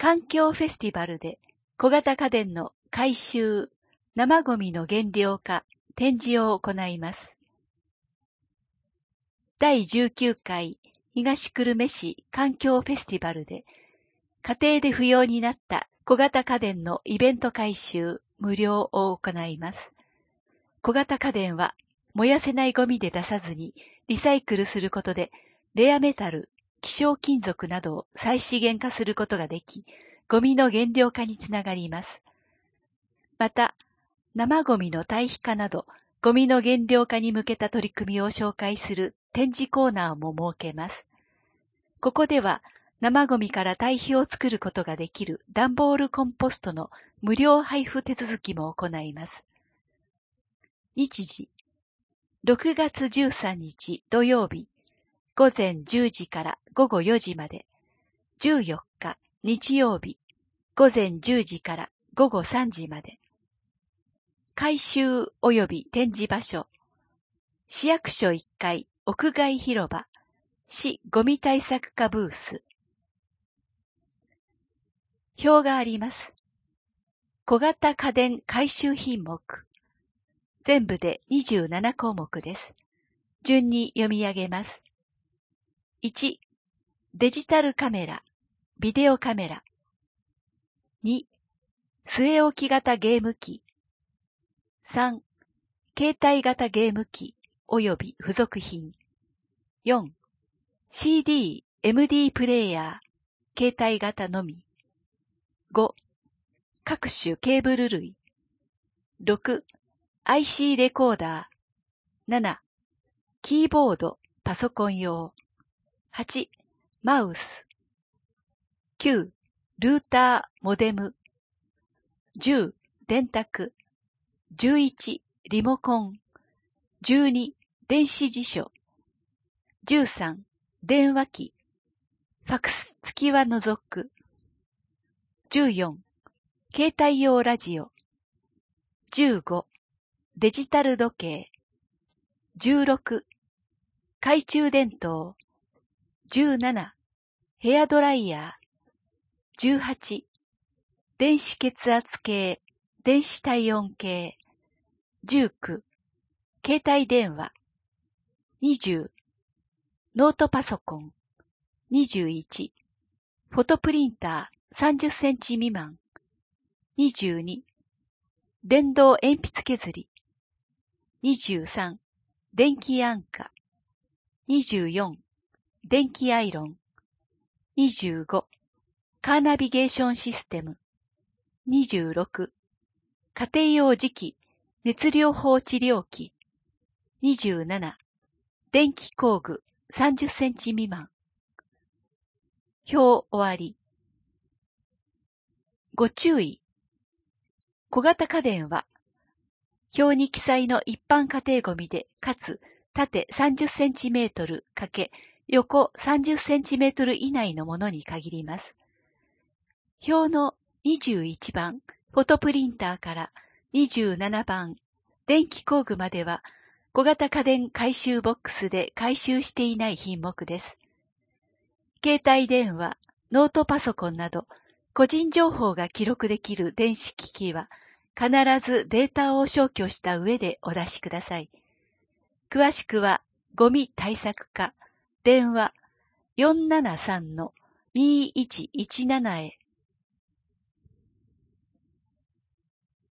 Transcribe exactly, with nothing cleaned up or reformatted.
環境フェスティバルで小型家電の回収、生ゴミの減量化、展示を行います。だいじゅうきゅうかい東久留米市環境フェスティバルで家庭で不要になった小型家電のイベント回収、無料を行います。小型家電は燃やせないゴミで出さずにリサイクルすることでレアメタル、希少金属などを再資源化することができ、ゴミの減量化につながります。また、生ゴミの堆肥化など、ゴミの減量化に向けた取り組みを紹介する展示コーナーも設けます。ここでは、生ゴミから堆肥を作ることができる段ボールコンポストの無料配布手続きも行います。日時、ろくがつじゅうさんにち土曜日、ごぜんじゅうじからごごよじまで、じゅうよっか日曜日、ごぜんじゅうじからごごさんじまで。回収及び展示場所、市役所いっかい屋外広場、市ゴミ対策課ブース。表があります。小型家電回収品目。全部でにじゅうななこうもくです。順に読み上げます。いち、デジタルカメラ、ビデオカメラ。に、据え置き型ゲーム機。さん、携帯型ゲーム機及び付属品。よん、シーディー、エムディー プレイヤー、携帯型のみ。ご、各種ケーブル類。ろく、アイシー レコーダー。なな、キーボード、パソコン用。はち、マウス。きゅう、ルーター、モデム。じゅう、電卓。じゅういち、リモコン。じゅうに、電子辞書。じゅうさん、電話機。ファクス付きは除く。じゅうよん、携帯用ラジオ。じゅうご、デジタル時計。じゅうろく、懐中電灯。じゅうなな、ヘアドライヤー。じゅうはち、電子血圧計、電子体温計。じゅうきゅう、携帯電話。にじゅう、ノートパソコン。にじゅういち、フォトプリンターさんじゅっセンチ未満。にじゅうに、電動鉛筆削り。にじゅうさん、電気安価。にじゅうよん、電気アイロン。にじゅうご、カーナビゲーションシステム。にじゅうろく、家庭用磁気、熱療法治療器。にじゅうなな、電気工具さんじゅっセンチ未満。表終わり。ご注意。小型家電は、表に記載の一般家庭ゴミで、かつ縦さんじゅっセンチメートル×横さんじゅっセンチメートル以内のものに限ります。表のにじゅういちばん、フォトプリンターからにじゅうななばん、電気工具までは、小型家電回収ボックスで回収していない品目です。携帯電話、ノートパソコンなど、個人情報が記録できる電子機器は、必ずデータを消去した上でお出しください。詳しくは、ゴミ対策課、電話 よんななさんのにいちいちなな へ。